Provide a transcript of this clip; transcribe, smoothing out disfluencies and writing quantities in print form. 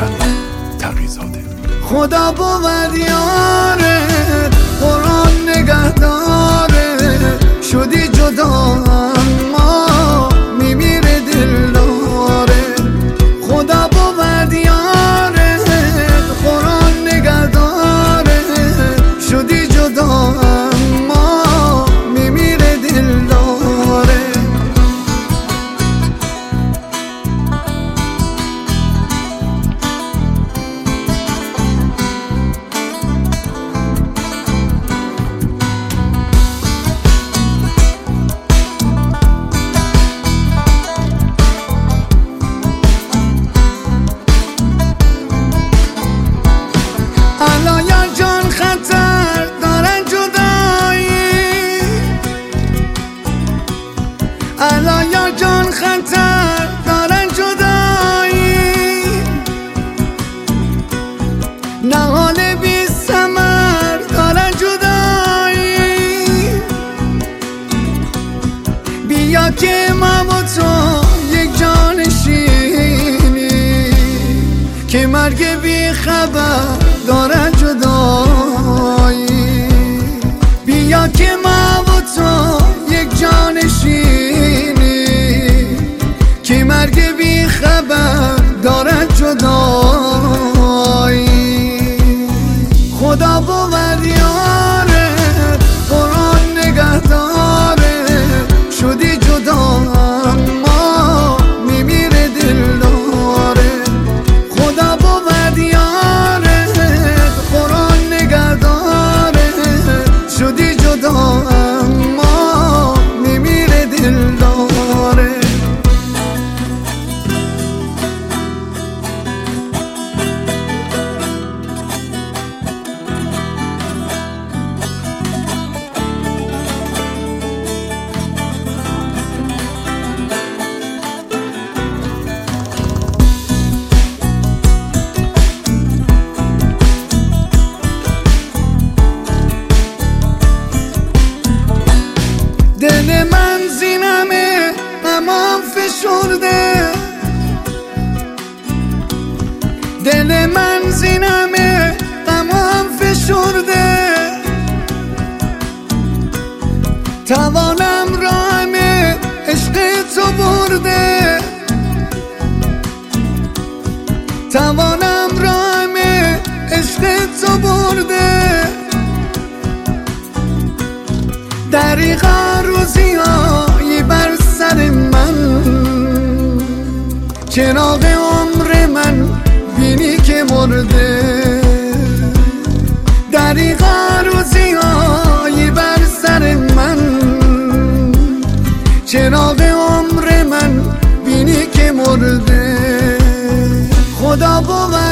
حسن تقی‌زاده. خدا بود یاره، قرآن نگهداره، شدی جدا اما میمیره دل داره. خدا بود یاره، قرآن نگهداره، شدی جدا اما میمیره دل داره. الا یا جان خطر دارن جدایی، نهال بی ثمر دارن جدایی. بیا که ما و تو یک جانشینی، که مرگ بی خبر دارن جدایی. بیا که ما و تو یک جانشینی، که مرگ بی خبر دارد جدایی. خدا بود یاره، قرآن نگهداره، شدی جدا اما میمیره دل داره. خدا بود یاره، قرآن نگهداره، شدی جدا اما میمیره دل داره. دل من زینمه غمام فشرده، دل من زینمه غمام فشرده. توانم راهم عشق تو برده، توانم راهم عشق تو برده. دریغا روزیایی بر سر من، چراغ عمر من بینی که مرده. دریغا روزیایی بر سر من، چراغ عمر من بینی که مرده. خدا بود